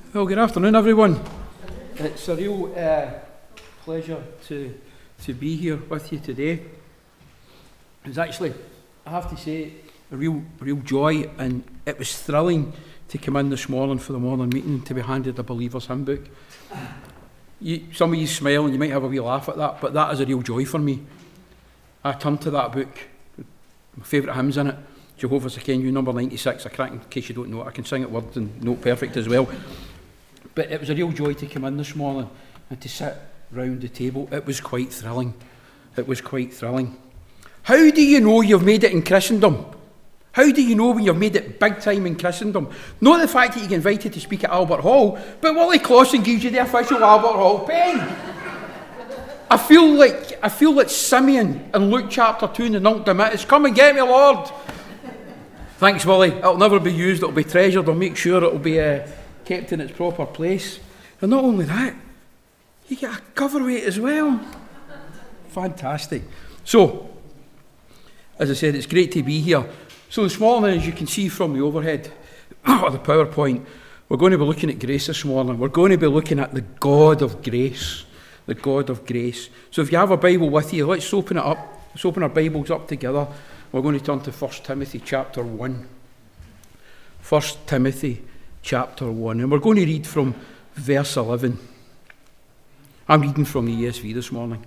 Well, good afternoon, everyone. It's a real pleasure to be here with you today. It's actually, I have to say, a real joy, and it was thrilling to come in this morning for the morning meeting to be handed a Believer's Hymn book. Some of you smile and you might have a wee laugh at that, but that is a real joy for me. I turned to that book, my favourite hymns in it, Jehovah's Again You, number 96, a crack in case you don't know it. I can sing it word and note perfect as well. But it was a real joy to come in this morning and to sit round the table. It was quite thrilling. It was quite thrilling. How do you know you've made it in Christendom? How do you know when you've made it big time in Christendom? Not the fact that you get invited to speak at Albert Hall, but Willie Clausen gives you the official Albert Hall pen. I feel like Simeon in Luke chapter 2 in the Nunc Dimittis. Come and get me, Lord. Thanks, Willie. It'll never be used. It'll be treasured. I'll make sure it'll be kept in its proper place. And not only that, you get a coverweight as well. Fantastic. So, as I said, it's great to be here. So this morning, as you can see from the overhead or the PowerPoint, we're going to be looking at grace this morning. We're going to be looking at the God of grace. The God of grace. So if you have a Bible with you, let's open it up. Let's open our Bibles up together. We're going to turn to 1 Timothy chapter 1. 1 Timothy chapter 1. And we're going to read from verse 11. I'm reading from the ESV this morning.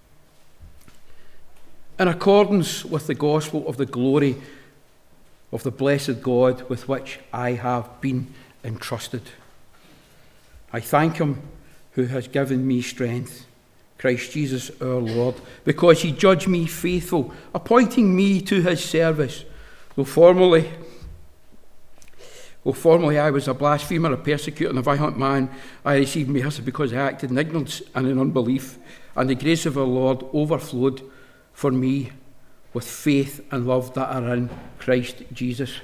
In accordance with the gospel of the glory of the blessed God with which I have been entrusted, I thank him who has given me strength, Christ Jesus our Lord, because he judged me faithful, appointing me to his service. Though formerly I was a blasphemer, a persecutor, and a violent man, I received mercy because I acted in ignorance and in unbelief, and the grace of our Lord overflowed for me with faith and love that are in Christ Jesus.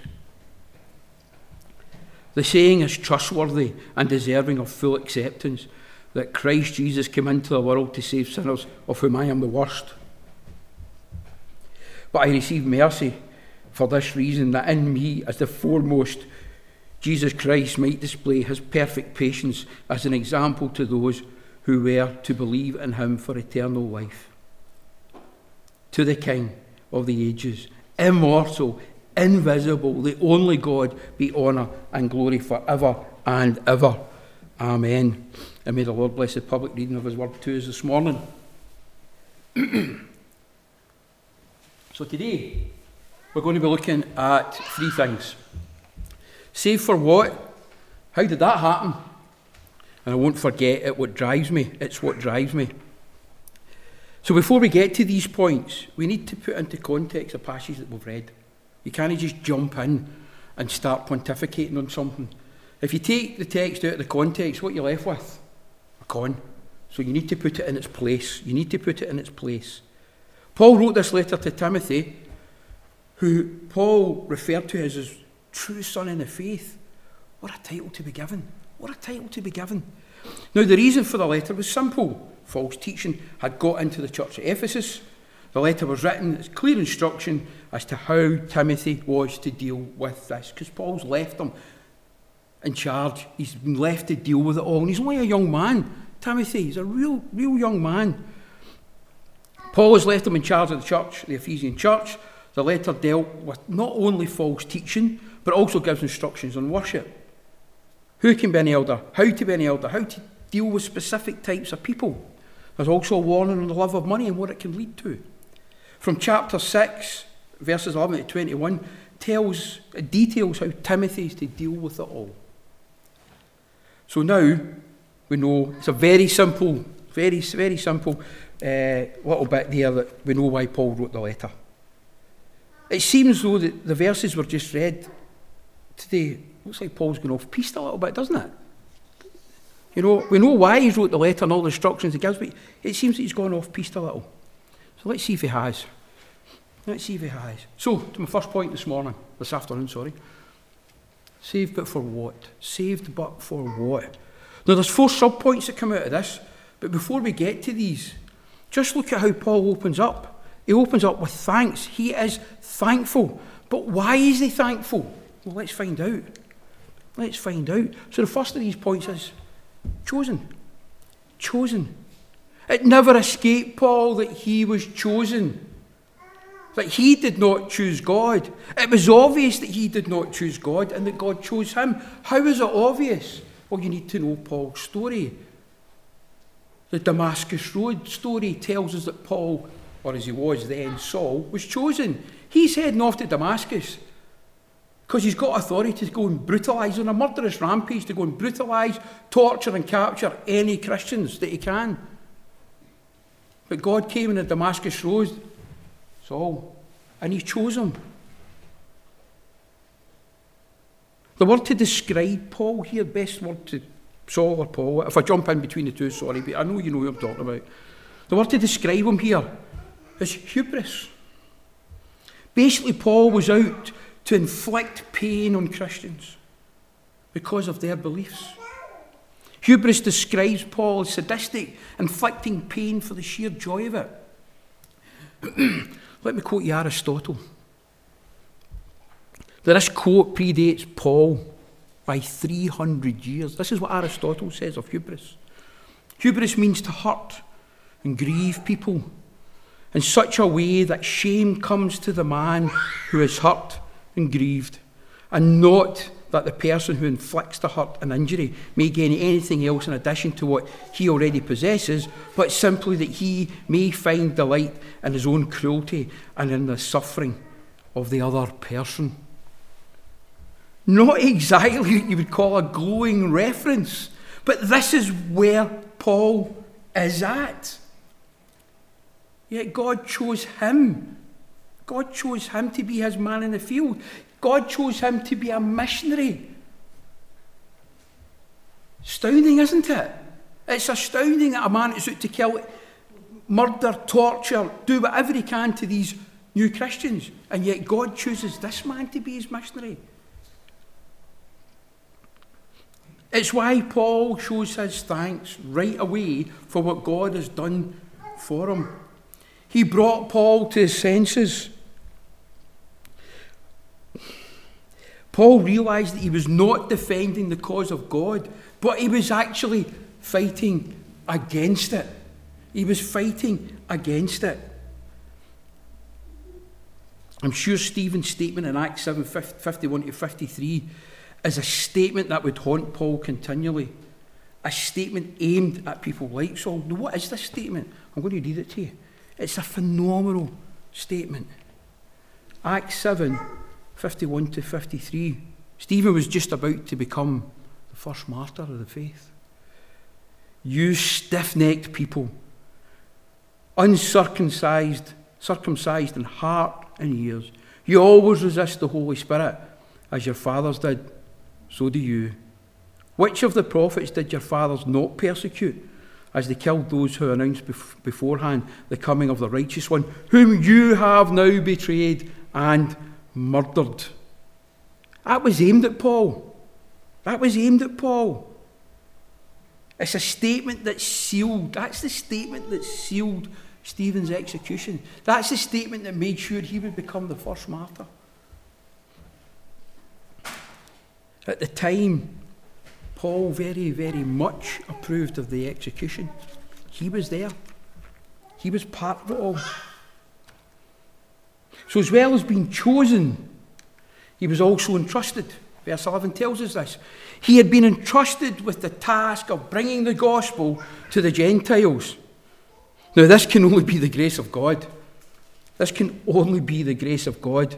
The saying is trustworthy and deserving of full acceptance, that Christ Jesus came into the world to save sinners, of whom I am the worst. But I received mercy for this reason, that in me, as the foremost, Jesus Christ might display his perfect patience as an example to those who were to believe in him for eternal life. To the King of the ages, immortal, invisible, the only God, be honour and glory forever and ever. Amen. And may the Lord bless the public reading of his word to us this morning. So today, we're going to be looking at three things. Saved for what? How did that happen? And I won't forget it, what drives me. It's what drives me. So before we get to these points, we need to put into context a passage that we've read. You can't just jump in and start pontificating on something. If you take the text out of the context, what you're left with? A con. So you need to put it in its place. You need to put it in its place. Paul wrote this letter to Timothy, who Paul referred to as his true son in the faith. What a title to be given. What a title to be given. Now, the reason for the letter was simple. False teaching had got into the church at Ephesus. The letter was written, it's clear instruction as to how Timothy was to deal with this, because Paul's left him in charge. He's been left to deal with it all, and he's only a young man. Timothy, he's a real young man. Paul has left him in charge of the church, the Ephesian church. The letter dealt with not only false teaching, but also gives instructions on worship. Who can be an elder? How to be an elder? How to deal with specific types of people. There's also a warning on the love of money and what it can lead to. From chapter 6, verses 11 to 21, details how Timothy is to deal with it all. So now we know it's a very simple little bit there that we know why Paul wrote the letter. It seems though that the verses were just read today, looks like Paul's going off piste a little bit, doesn't it? You know, we know why he wrote the letter and all the instructions he gives, but it seems that he's gone off piste a little. So let's see if he has. So, to my first point this afternoon. Saved but for what? Saved but for what? Now there's 4 sub-points that come out of this, but before we get to these, just look at how Paul opens up. He opens up with thanks. He is thankful. But why is he thankful? Well, let's find out. Let's find out. So the first of these points is chosen. Chosen. It never escaped Paul that he was chosen. That he did not choose God. It was obvious that he did not choose God and that God chose him. How is it obvious? Well, you need to know Paul's story. The Damascus Road story tells us that Paul, or as he was then, Saul, was chosen. He's heading off to Damascus because he's got authority to go and brutalise on a murderous rampage, to go and brutalise, torture and capture any Christians that he can. But God came in the Damascus Road, Saul, and he chose him. The word to describe Paul here, best word to Saul or Paul, if I jump in between the two, sorry, but I know you know what I'm talking about. The word to describe him here is hubris. Basically, Paul was out to inflict pain on Christians because of their beliefs. Hubris describes Paul as sadistic, inflicting pain for the sheer joy of it. Let me quote you Aristotle. This quote predates Paul by 300 years. This is what Aristotle says of hubris. Hubris means to hurt and grieve people in such a way that shame comes to the man who is hurt and grieved, and not that the person who inflicts the hurt and injury may gain anything else in addition to what he already possesses, but simply that he may find delight in his own cruelty and in the suffering of the other person. Not exactly what you would call a glowing reference, but this is where Paul is at. Yet God chose him. God chose him to be his man in the field. God chose him to be a missionary. Astounding, isn't it? It's astounding that a man is out to kill, murder, torture, do whatever he can to these new Christians, and yet God chooses this man to be his missionary. It's why Paul shows his thanks right away for what God has done for him. He brought Paul to his senses. Paul realised that he was not defending the cause of God, but he was actually fighting against it. He was fighting against it. I'm sure Stephen's statement in Acts 7, 51 to 53 is a statement that would haunt Paul continually. A statement aimed at people like Saul. Now, what is this statement? I'm going to read it to you. It's a phenomenal statement. Acts 7, 51 to 53. Stephen was just about to become the first martyr of the faith. You stiff-necked people, circumcised in heart and ears, you always resist the Holy Spirit, as your fathers did, so do you. Which of the prophets did your fathers not persecute, as they killed those who announced beforehand the coming of the righteous one, whom you have now betrayed and murdered? That was aimed at Paul. That was aimed at Paul. It's a statement that sealed. That's the statement that sealed Stephen's execution. That's the statement that made sure he would become the first martyr. At the time, Paul very, very much approved of the execution. He was there. He was part of it all. So as well as being chosen, he was also entrusted. Verse 11 tells us this. He had been entrusted with the task of bringing the gospel to the Gentiles. Now, this can only be the grace of God. This can only be the grace of God.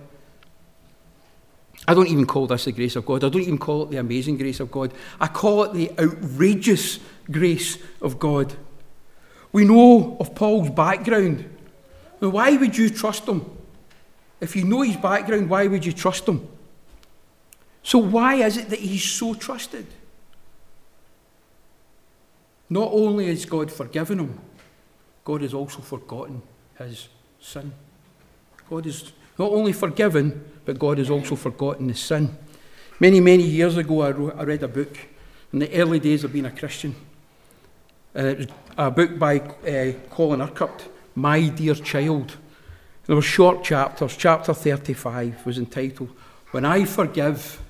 I don't even call this the grace of God. I don't even call it the amazing grace of God. I call it the outrageous grace of God. We know of Paul's background. Now, why would you trust him? If you know his background, why would you trust him? So why is it that he's so trusted? Not only has God forgiven him, God has also forgotten his sin. God is not only forgiven, but God has also forgotten his sin. Many, many years ago, I read a book in the early days of being a Christian. It was a book by Colin Urquhart, My Dear Child. There were short chapters. Chapter 35 was entitled, When I Forgive,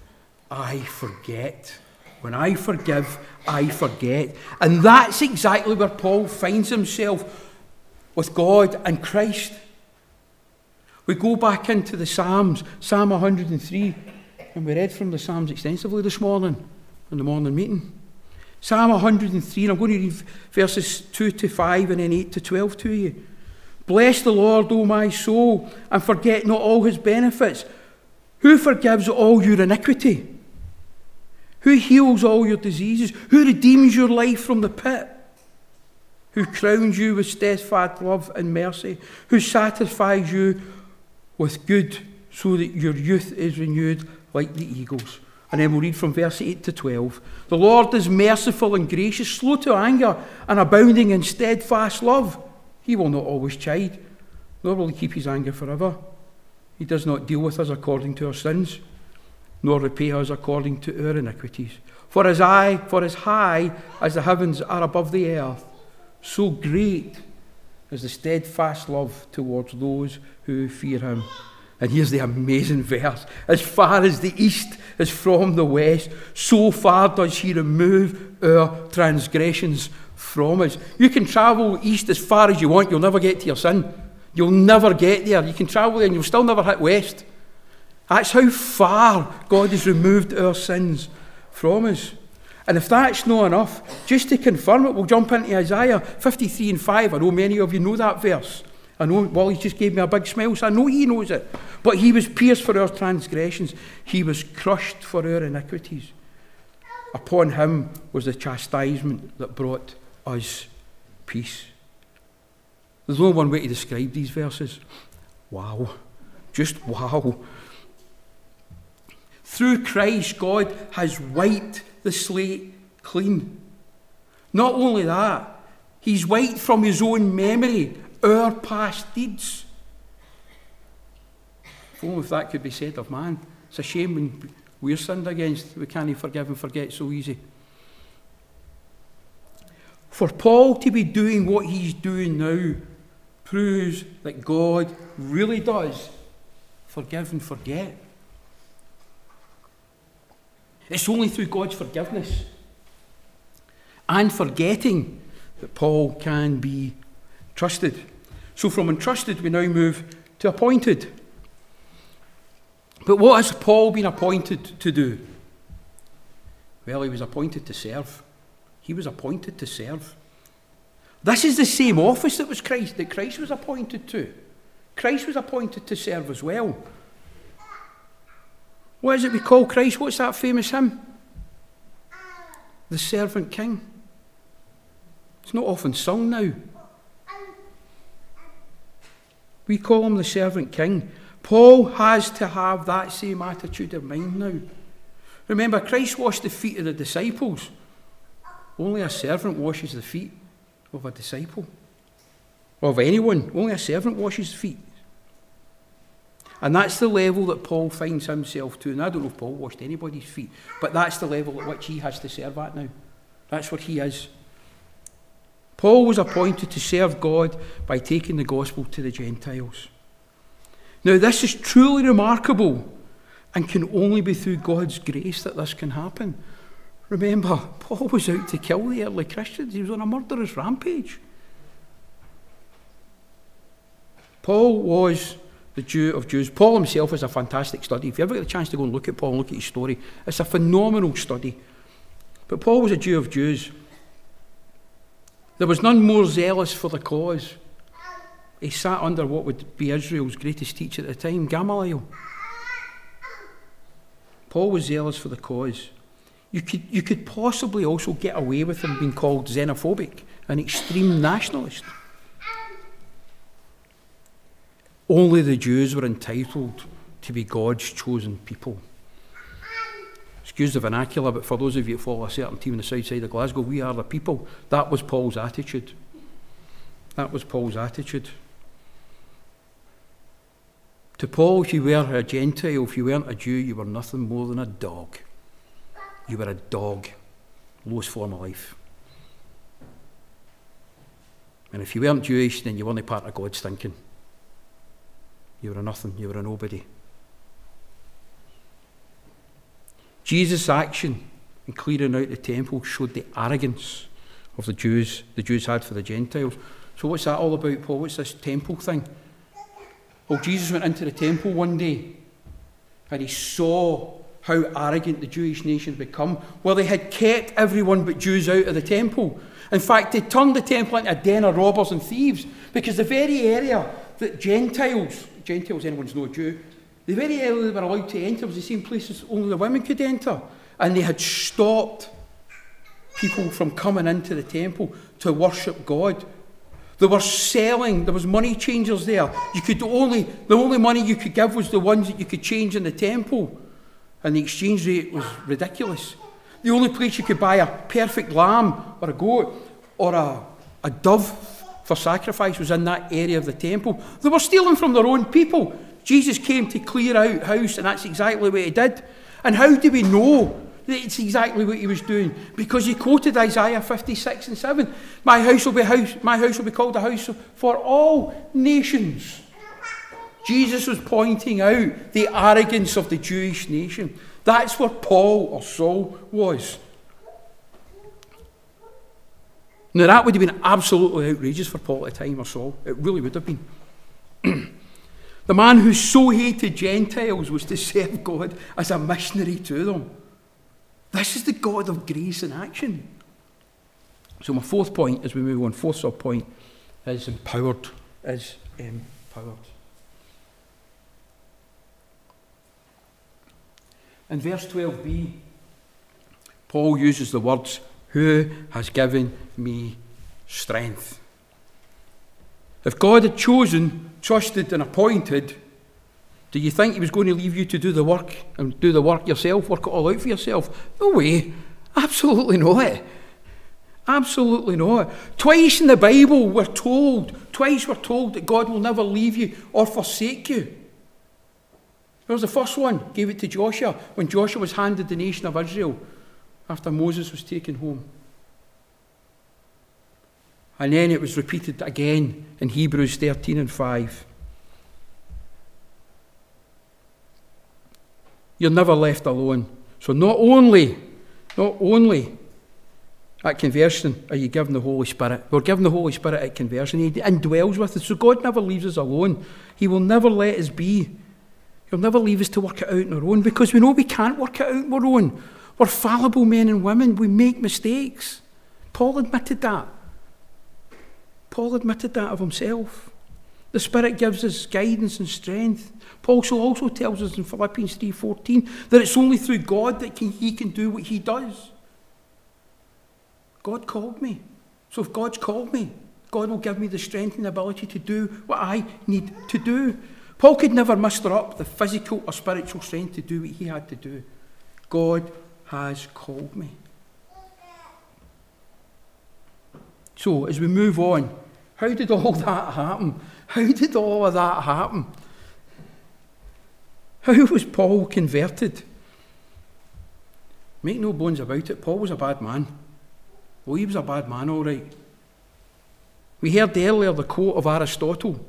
I forget. When I forgive, I forget. And that's exactly where Paul finds himself with God and Christ. We go back into the Psalms, Psalm 103, and we read from the Psalms extensively this morning, in the morning meeting. Psalm 103, and I'm going to read verses 2 to 5 and then 8 to 12 to you. Bless the Lord, O my soul, and forget not all his benefits. Who forgives all your iniquity? Who heals all your diseases? Who redeems your life from the pit? Who crowns you with steadfast love and mercy? Who satisfies you with good so that your youth is renewed like the eagles? And then we'll read from verse 8 to 12. The Lord is merciful and gracious, slow to anger, and abounding in steadfast love. He will not always chide, nor will he keep his anger forever. He does not deal with us according to our sins, nor repay us according to our iniquities. For as high as the heavens are above the earth, so great is the steadfast love towards those who fear him. And here's the amazing verse. As far as the east is from the west, so far does he remove our transgressions from us. You can travel east as far as you want. You'll never get to your sin. You'll never get there. You can travel there and you'll still never hit west. That's how far God has removed our sins from us. And if that's not enough, just to confirm it, we'll jump into Isaiah 53 and 5. I know many of you know that verse. I know Wally just gave me a big smile, so I know he knows it. But he was pierced for our transgressions. He was crushed for our iniquities. Upon him was the chastisement that brought us peace. There's no one way to describe these verses. Wow. Just wow. Through Christ, God has wiped the slate clean. Not only that, he's wiped from his own memory our past deeds. If only if that could be said of man. It's a shame when we're sinned against, we can't forgive and forget so easy. For Paul to be doing what he's doing now proves that God really does forgive and forget. It's only through God's forgiveness and forgetting that Paul can be trusted. So from entrusted, we now move to appointed. But what has Paul been appointed to do? Well, he was appointed to serve. He was appointed to serve. This is the same office that Christ was appointed to. Christ was appointed to serve as well. What is it we call Christ? What's that famous hymn? The Servant King. It's not often sung now. We call him the Servant King. Paul has to have that same attitude of mind now. Remember, Christ washed the feet of the disciples. Only a servant washes the feet of a disciple. Or of anyone. Only a servant washes feet. And that's the level that Paul finds himself to. And I don't know if Paul washed anybody's feet, but that's the level at which he has to serve at now. That's what he is. Paul was appointed to serve God by taking the gospel to the Gentiles. Now, this is truly remarkable and can only be through God's grace that this can happen. Remember, Paul was out to kill the early Christians. He was on a murderous rampage. Paul was the Jew of Jews. Paul himself is a fantastic study. If you ever get a chance to go and look at Paul and look at his story, it's a phenomenal study. But Paul was a Jew of Jews. There was none more zealous for the cause. He sat under what would be Israel's greatest teacher at the time, Gamaliel. Paul was zealous for the cause. You could possibly also get away with him being called xenophobic, an extreme nationalist. Only the Jews were entitled to be God's chosen people. Excuse the vernacular, but for those of you who follow a certain team on the south side of Glasgow, we are the people. That was Paul's attitude. That was Paul's attitude. To Paul, if you were a Gentile, if you weren't a Jew, you were nothing more than a dog. You were a dog, lowest form of life. And if you weren't Jewish, then you weren't part of God's thinking. You were a nothing, you were a nobody. Jesus' action in clearing out the temple showed the arrogance of the Jews had for the Gentiles. So what's that all about, Paul? What's this temple thing? Well, Jesus went into the temple one day and he saw how arrogant the Jewish nation had become. Well, they had kept everyone but Jews out of the temple. In fact, they turned the temple into a den of robbers and thieves, because the very area that Gentiles, anyone's no Jew, the very area they were allowed to enter was the same places only the women could enter. And they had stopped people from coming into the temple to worship God. They were selling, there was money changers there. The only money you could give was the ones that you could change in the temple. And the exchange rate was ridiculous. The only place you could buy a perfect lamb or a goat or a dove for sacrifice was in that area of the temple. They were stealing from their own people. Jesus came to clear out house, and that's exactly what he did. And how do we know that it's exactly what he was doing? Because he quoted Isaiah 56 and 7. My house will be called a house for all nations. Jesus was pointing out the arrogance of the Jewish nation. That's where Paul or Saul was. Now that would have been absolutely outrageous for Paul at the time, or Saul. It really would have been. The man who so hated Gentiles was to serve God as a missionary to them. This is the God of grace in action. So my fourth point, as we move on, fourth sub-point, is empowered. In verse 12b, Paul uses the words, "Who has given me strength?" If God had chosen, trusted and appointed, do you think he was going to leave you to do the work and do the work yourself, work it all out for yourself? No way. Absolutely not. Absolutely not. Twice in the Bible we're told that God will never leave you or forsake you. There was the first one, gave it to Joshua, when Joshua was handed the nation of Israel after Moses was taken home. And then it was repeated again in Hebrews 13 and 5. You're never left alone. So not only at conversion are you given the Holy Spirit. We're given the Holy Spirit at conversion. He indwells with us. So God never leaves us alone. He will never let us be. He'll never leave us to work it out on our own, because we know we can't work it out on our own. We're fallible men and women. We make mistakes. Paul admitted that. Paul admitted that of himself. The Spirit gives us guidance and strength. Paul also tells us in Philippians 3:14 that it's only through God that he can do what he does. God called me. So if God's called me, God will give me the strength and the ability to do what I need to do. Paul could never muster up the physical or spiritual strength to do what he had to do. God has called me. So, as we move on, how did all that happen? How did all of that happen? How was Paul converted? Make no bones about it, Paul was a bad man. Oh, he was a bad man, all right. We heard earlier the quote of Aristotle.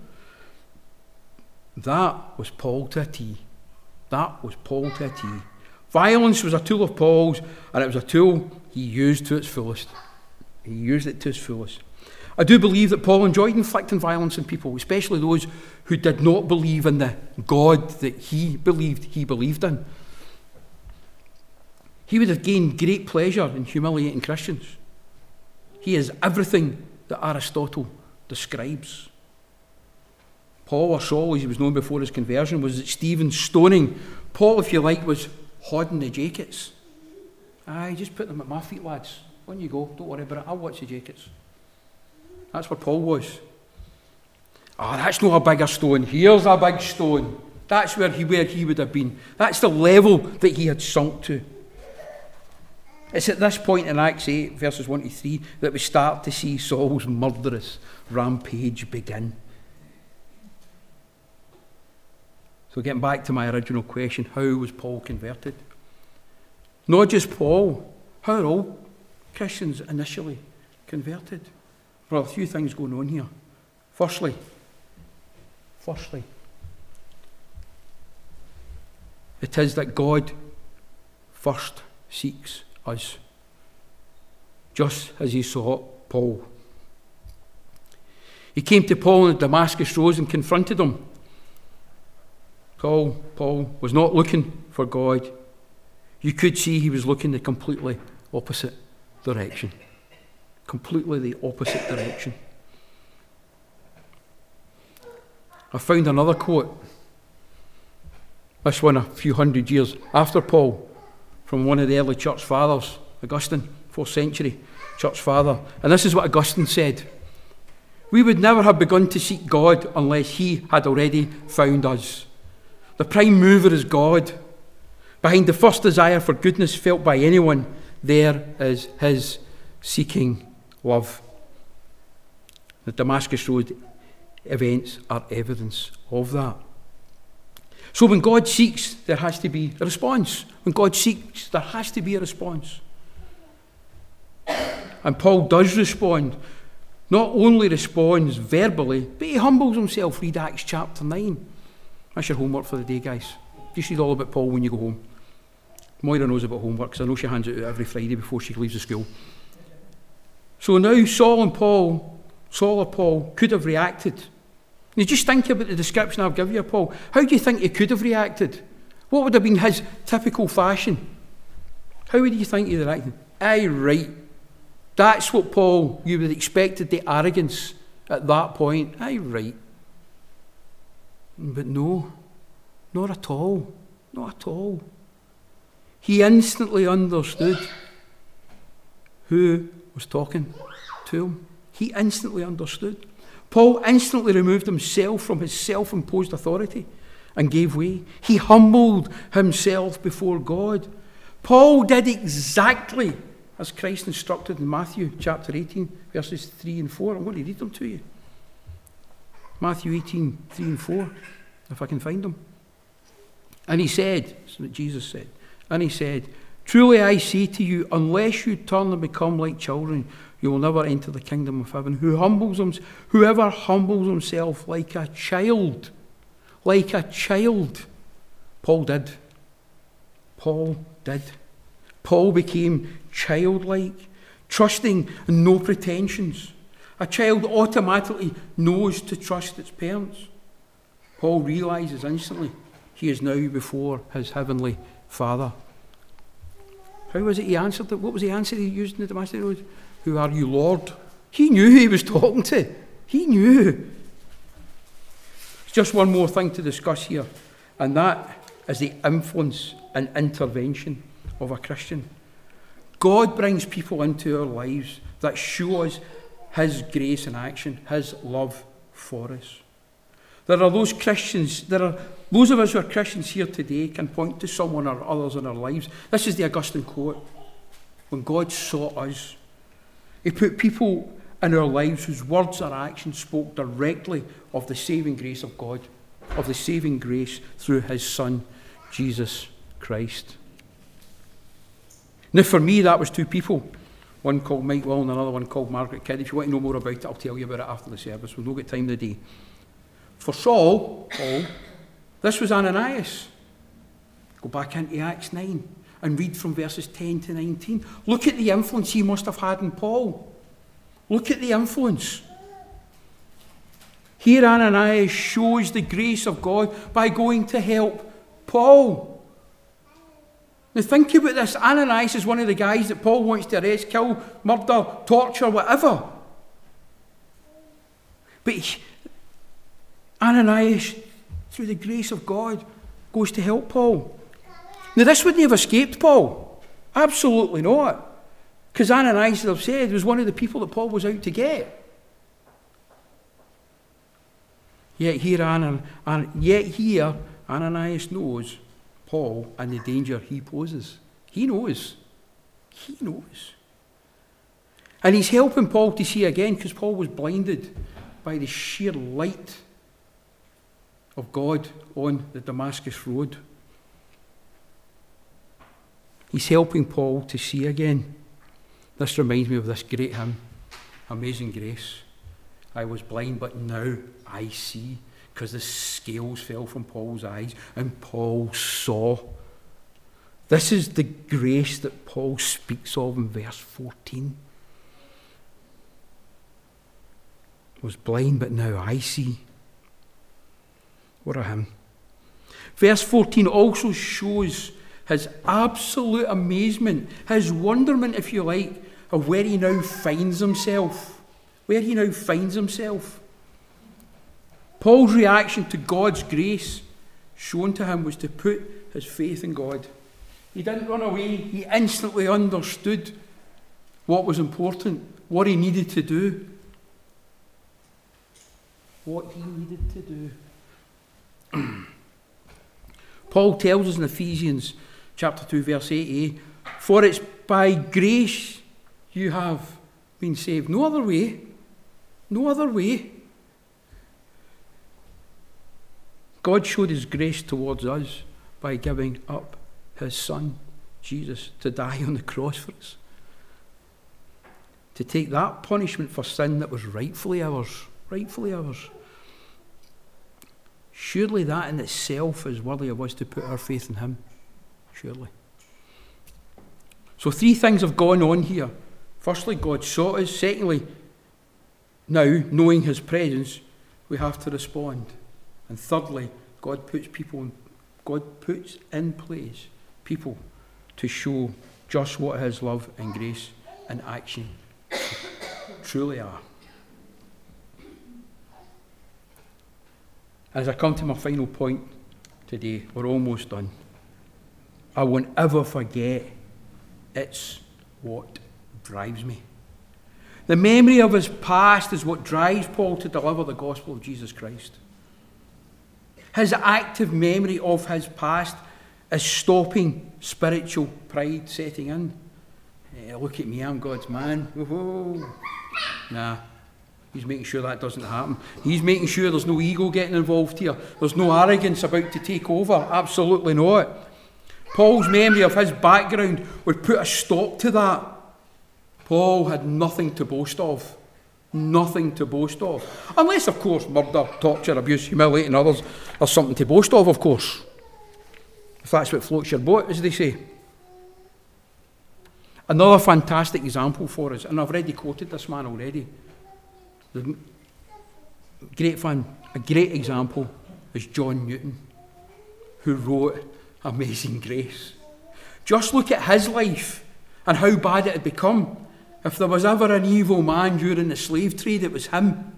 That was Paul to a T. That was Paul to a T. Violence was a tool of Paul's, and it was a tool he used to its fullest. He used it to its fullest. I do believe that Paul enjoyed inflicting violence on people, especially those who did not believe in the God that he believed in. He would have gained great pleasure in humiliating Christians. He is everything that Aristotle describes. Paul, or Saul as he was known before his conversion, was at Stephen's stoning. Paul, if you like, was hodding the jackets. Aye, just put them at my feet, lads. On you go, don't worry about it, I'll watch the jackets. That's where Paul was. That's not a bigger stone, here's a big stone. That's where he would have been. That's the level that he had sunk to. It's at this point in Acts 8, verses 1 to 3, that we start to see Saul's murderous rampage begin. So getting back to my original question, how was Paul converted? Not just Paul, how are all Christians initially converted? Well, a few things going on here. Firstly, it is that God first seeks us, just as he sought Paul. He came to Paul on the Damascus Road and confronted him. Paul was not looking for God. You could see he was looking the completely opposite direction. Completely the opposite direction. I found another quote. This one a few hundred years after Paul, from one of the early church fathers, Augustine, 4th century church father. And this is what Augustine said: "We would never have begun to seek God unless he had already found us. The prime mover is God. Behind the first desire for goodness felt by anyone, there is his seeking love." The Damascus Road events are evidence of that. So when God seeks, there has to be a response. When God seeks, there has to be a response. And Paul does respond. Not only responds verbally, but he humbles himself. Read Acts chapter 9. That's your homework for the day, guys. Just read all about Paul when you go home. Moira knows about homework, because I know she hands it out every Friday before she leaves the school. So now Saul or Paul could have reacted. You just think about the description I've given you of Paul. How do you think he could have reacted? What would have been his typical fashion? How would you think he'd have reacted? Aye, right. That's what Paul, you would have expected, the arrogance at that point. Aye, right. But no, not at all. Not at all. He instantly understood who was talking to him. He instantly understood. Paul instantly removed himself from his self-imposed authority and gave way. He humbled himself before God. Paul did exactly as Christ instructed in Matthew chapter 18, verses 3 and 4. I'm going to read them to you. Matthew 18, 3 and 4, if I can find them. And he said, this is what Jesus said, and he said, "Truly I say to you, unless you turn and become like children, you will never enter the kingdom of heaven. Whoever humbles himself like a child," Paul did. Paul became childlike, trusting and no pretensions. A child automatically knows to trust its parents. Paul realizes instantly he is now before his heavenly Father. How was it he answered it? What was the answer he used in the Damascus Road? "Who are you, Lord?" He knew who he was talking to. He knew. Just one more thing to discuss here, and that is the influence and intervention of a Christian. God brings people into our lives that show us his grace in action, his love for us. There are those of us who are Christians here today can point to someone or others in our lives. This is the Augustine quote. When God sought us, he put people in our lives whose words or actions spoke directly of the saving grace of God, of the saving grace through his Son, Jesus Christ. Now for me, that was two people. One called Mike Will and another one called Margaret Kidd. If you want to know more about it, I'll tell you about it after the service. We'll not get time today. For Paul, this was Ananias. Go back into Acts 9 and read from verses 10 to 19. Look at the influence he must have had in Paul. Look at the influence. Here Ananias shows the grace of God by going to help Paul. Now think about this. Ananias is one of the guys that Paul wants to arrest, kill, murder, torture, whatever. But Ananias, through the grace of God, goes to help Paul. Now this wouldn't have escaped Paul. Absolutely not. Because Ananias, as I've said, was one of the people that Paul was out to get. Yet here Ananias knows Paul and the danger he poses. He knows. He knows. And he's helping Paul to see again, because Paul was blinded by the sheer light of God on the Damascus Road. He's helping Paul to see again. This reminds me of this great hymn, Amazing Grace. I was blind, but now I see, because the scales fell from Paul's eyes, and Paul saw. This is the grace that Paul speaks of in verse 14. Was blind, but now I see. What a hymn. Verse 14 also shows his absolute amazement, his wonderment, if you like, of where he now finds himself. Where he now finds himself. Paul's reaction to God's grace shown to him was to put his faith in God. He didn't run away. He instantly understood what was important, what he needed to do. What he needed to do. Paul tells us in Ephesians chapter 2, verse 8a, for it's by grace you have been saved. No other way. No other way. God showed his grace towards us by giving up his Son, Jesus, to die on the cross for us. To take that punishment for sin that was rightfully ours. Rightfully ours. Surely that in itself is worthy of us to put our faith in him. Surely. So 3 things have gone on here. Firstly, God sought us. Secondly, now, knowing his presence, we have to respond. And thirdly, God puts in place people to show just what his love and grace and action truly are. As I come to my final point today, we're almost done. I won't ever forget it's what drives me. The memory of his past is what drives Paul to deliver the gospel of Jesus Christ. His active memory of his past is stopping spiritual pride setting in. Look at me, I'm God's man. Whoa. Nah. He's making sure that doesn't happen. He's making sure there's no ego getting involved here. There's no arrogance about to take over. Absolutely not. Paul's memory of his background would put a stop to that. Paul had nothing to boast of. Nothing to boast of. Unless, of course, murder, torture, abuse, humiliating others are something to boast of course. If that's what floats your boat, as they say. Another fantastic example for us, and I've already quoted this man already. The great fun, a great example is John Newton, who wrote Amazing Grace. Just look at his life and how bad it had become. If there was ever an evil man during the slave trade, it was him.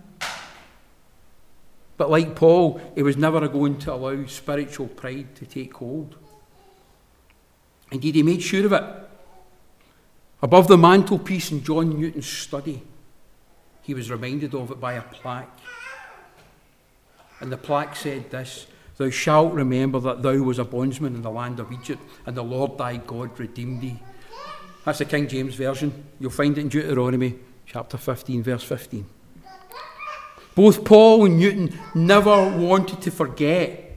But like Paul, he was never going to allow spiritual pride to take hold. Indeed, he made sure of it. Above the mantelpiece in John Newton's study, he was reminded of it by a plaque. And the plaque said this: "Thou shalt remember that thou was a bondsman in the land of Egypt, and the Lord thy God redeemed thee." That's the King James Version. You'll find it in Deuteronomy chapter 15, verse 15. Both Paul and Newton never wanted to forget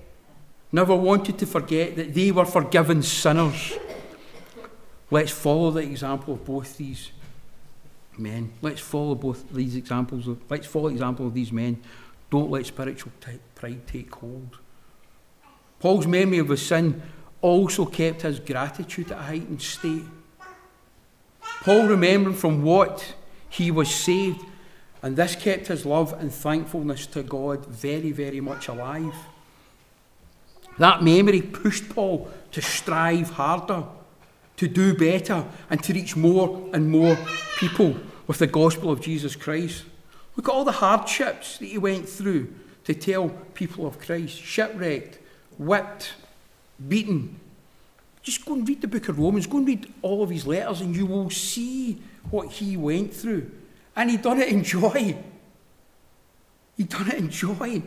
that they were forgiven sinners. Let's follow the example of both these men. Let's follow the example of these men. Don't let spiritual pride take hold. Paul's memory of his sin also kept his gratitude at a heightened state. Paul remembered from what he was saved, and this kept his love and thankfulness to God very, very much alive. That memory pushed Paul to strive harder, to do better, and to reach more and more people with the gospel of Jesus Christ. Look at all the hardships that he went through to tell people of Christ. Shipwrecked, whipped, beaten. Just go and read the book of Romans. Go and read all of his letters and you will see what he went through. And he done it in joy. He done it in joy.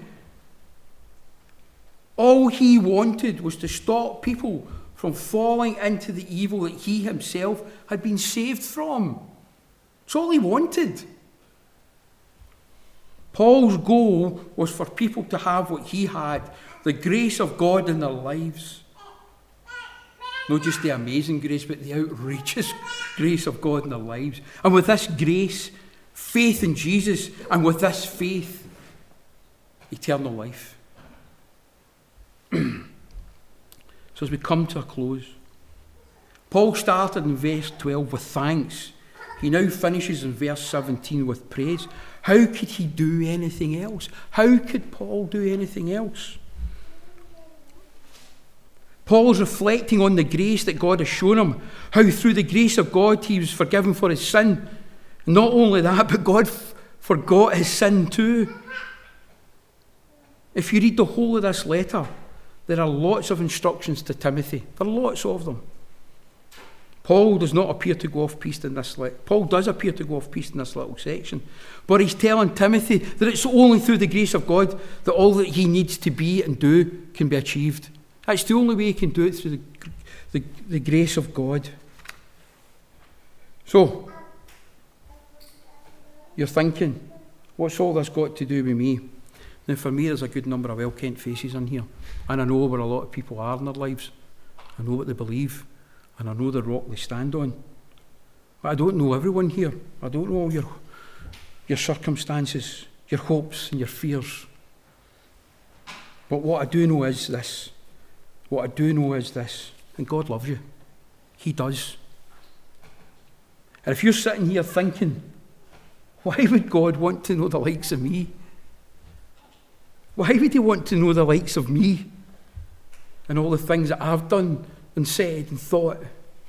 All he wanted was to stop people from falling into the evil that he himself had been saved from. That's all he wanted. Paul's goal was for people to have what he had, the grace of God in their lives. Not just the amazing grace, but the outrageous grace of God in their lives. And with this grace, faith in Jesus, and with this faith, eternal life. So as we come to a close, Paul started in verse 12 with thanks. He now finishes in verse 17 with praise. How could he do anything else? How could Paul do anything else? Paul's reflecting on the grace that God has shown him, how through the grace of God he was forgiven for his sin. Not only that, but God forgot his sin too. If you read the whole of this letter, there are lots of instructions to Timothy. There are lots of them. Paul does not appear to go off piste in this Paul does appear to go off piste in this little section. But he's telling Timothy that it's only through the grace of God that all that he needs to be and do can be achieved. That's the only way he can do it, through the grace of God. So, you're thinking, what's all this got to do with me? Now, for me, there's a good number of well-kent faces in here. And I know where a lot of people are in their lives. I know what they believe. And I know the rock they stand on. But I don't know everyone here. I don't know all your circumstances, your hopes and your fears. But what I do know is this. What I do know is this. And God loves you. He does. And if you're sitting here thinking, why would God want to know the likes of me? Why would he want to know the likes of me? And all the things that I've done and said and thought?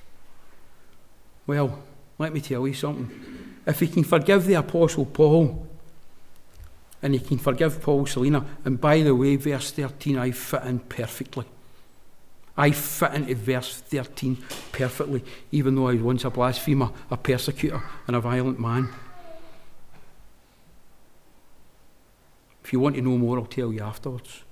Well, let me tell you something. If he can forgive the Apostle Paul, and he can forgive Paul Selina, and by the way, verse 13, I fit in perfectly. I fit into verse 13 perfectly, even though I was once a blasphemer, a persecutor, and a violent man. If you want to know more, I'll tell you afterwards.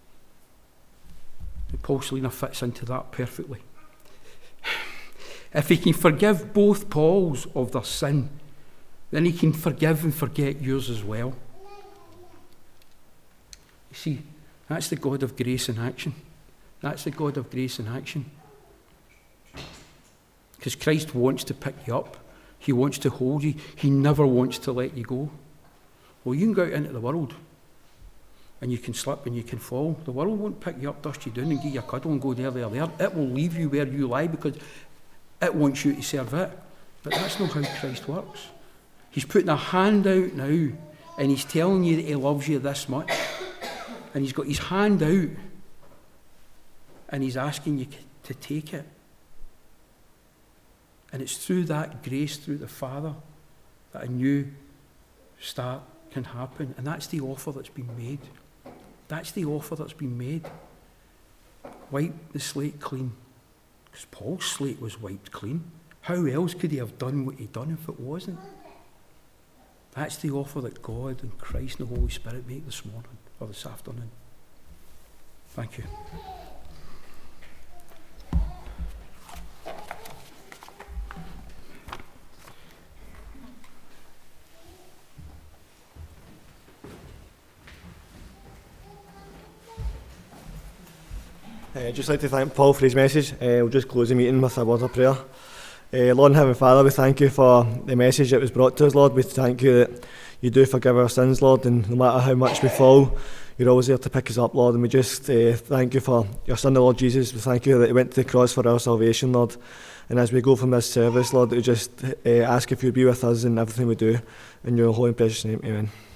And Paul Selina fits into that perfectly. If he can forgive both Pauls of their sin, then he can forgive and forget yours as well. You see, that's the God of grace in action. That's the God of grace in action. Because Christ wants to pick you up. He wants to hold you. He never wants to let you go. Well, you can go out into the world and you can slip and you can fall. The world won't pick you up, dust you down and give you a cuddle and go there. It will leave you where you lie because it wants you to serve it. But that's not how Christ works. He's putting a hand out now and he's telling you that he loves you this much. And he's got his hand out and he's asking you to take it. And it's through that grace, through the Father, that a new start can happen. And that's the offer that's been made. That's the offer that's been made. Wipe the slate clean. Because Paul's slate was wiped clean. How else could he have done what he'd done if it wasn't? That's the offer that God and Christ and the Holy Spirit make this morning, or this afternoon. Thank you. I'd just like to thank Paul for his message. We'll just close the meeting with a word of prayer. Lord and Heavenly Father, we thank you for the message that was brought to us, Lord. We thank you that you do forgive our sins, Lord, and no matter how much we fall, you're always there to pick us up, Lord. And we just thank you for your Son, the Lord Jesus. We thank you that he went to the cross for our salvation, Lord. And as we go from this service, Lord, we just ask if you'd be with us in everything we do. In your holy and precious name, amen.